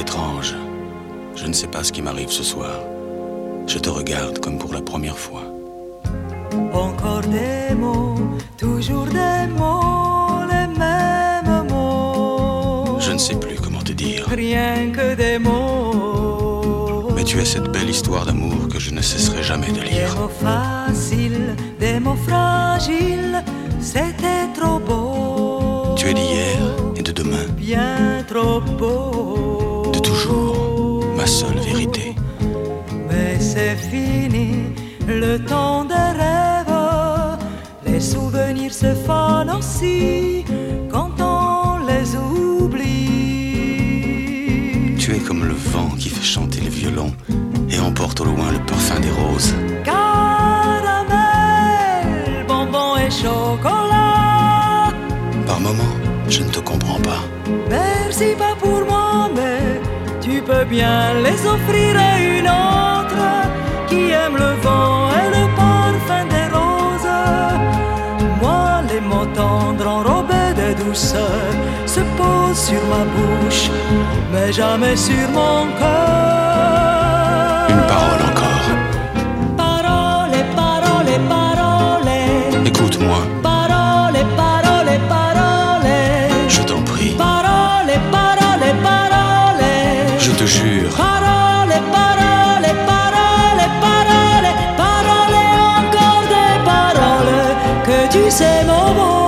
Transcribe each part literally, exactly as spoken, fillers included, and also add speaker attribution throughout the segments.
Speaker 1: étrange. Je ne sais pas ce qui m'arrive ce soir. Je te regarde comme pour la première fois.
Speaker 2: Encore des mots, toujours des mots, les mêmes mots.
Speaker 1: Je ne sais plus comment te dire.
Speaker 2: Rien que des mots.
Speaker 1: Mais tu es cette belle histoire d'amour que je ne cesserai jamais de lire.
Speaker 2: Des mots faciles, des mots fragiles, c'était trop beau.
Speaker 1: Tu es d'hier et de demain.
Speaker 2: Bien trop beau.
Speaker 1: De toujours, ma seule vérité.
Speaker 2: Mais c'est fini, le temps des rêves. Les souvenirs se fanent aussi quand on les oublie.
Speaker 1: Tu es comme le vent qui fait chanter le violon et emporte au loin le parfum des roses.
Speaker 2: Caramel, bonbon et chocolat.
Speaker 1: Par moments, je ne te comprends pas.
Speaker 2: Merci pas pour moi, mais tu peux bien les offrir à une autre qui aime le vent et le parfum des roses. Moi, les mots tendres enrobés de douceur se posent sur ma bouche, mais jamais sur mon cœur.
Speaker 1: Une parole encore.
Speaker 2: Parole, parole, parole.
Speaker 1: Écoute-moi.
Speaker 2: Parole, parole, parole.
Speaker 1: Je t'en prie.
Speaker 2: Parole, parole, parole.
Speaker 1: Je te jure.
Speaker 2: Parole, parole, parole, parole. Parole, encore des paroles que tu sais mon mot.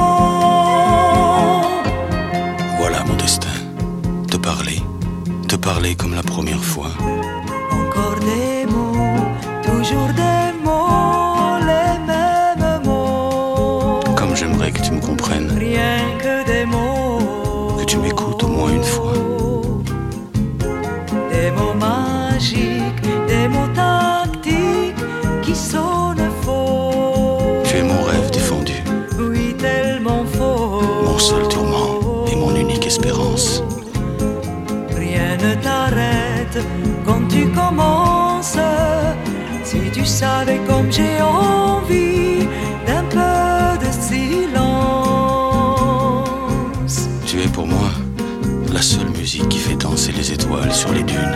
Speaker 1: Voilà mon destin. Te parler. Te parler comme la première fois.
Speaker 2: Encore des mots, toujours des mots, les mêmes mots.
Speaker 1: Comme j'aimerais que tu me comprennes.
Speaker 2: Rien que des mots.
Speaker 1: Que tu m'écoutes au moins une fois.
Speaker 2: Des mots magiques, des mots tactiques qui sonnent faux.
Speaker 1: Tu es mon rêve défendu.
Speaker 2: Oui, tellement faux.
Speaker 1: Mon seul tourment et mon unique espérance.
Speaker 2: Rien ne t'arrête quand tu commences. Si tu savais comme j'ai envie d'un peu de silence.
Speaker 1: Tu es pour moi la seule musique qui fait danser les étoiles sur les dunes.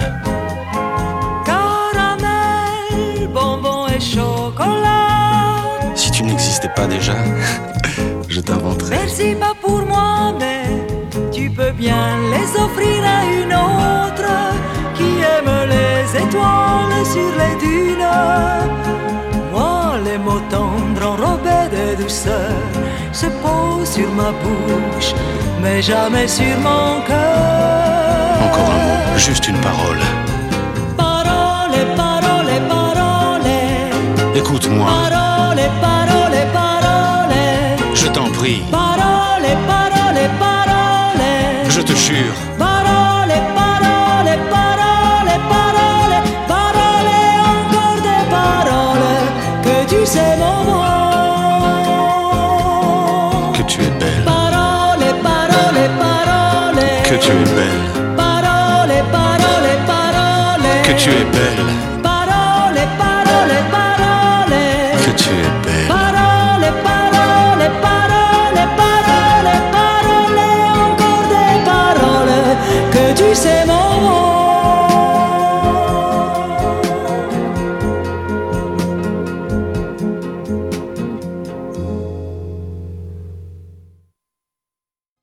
Speaker 2: Caramel, bonbon et chocolat.
Speaker 1: Si tu n'existais pas déjà, je t'inventerais.
Speaker 2: Merci pas pour moi, mais tu peux bien les offrir à une autre qui aime les étoiles sur les dunes. Moi, les mots tendres enrobés de douceur se posent sur ma bouche, mais jamais sur mon cœur.
Speaker 1: Encore un mot, juste une parole.
Speaker 2: Parole, parole, parole.
Speaker 1: Écoute-moi.
Speaker 2: Parole, parole, parole.
Speaker 1: Je t'en prie.
Speaker 2: Parole, parole, parole.
Speaker 1: Je te jure.
Speaker 2: Parole, parole, parole, parole. Parole, encore des paroles que tu sais mon mot.
Speaker 1: Que tu es belle.
Speaker 2: Parole, parole, parole.
Speaker 1: Que tu es belle.
Speaker 2: Parole, parole, parole.
Speaker 1: Que tu es belle.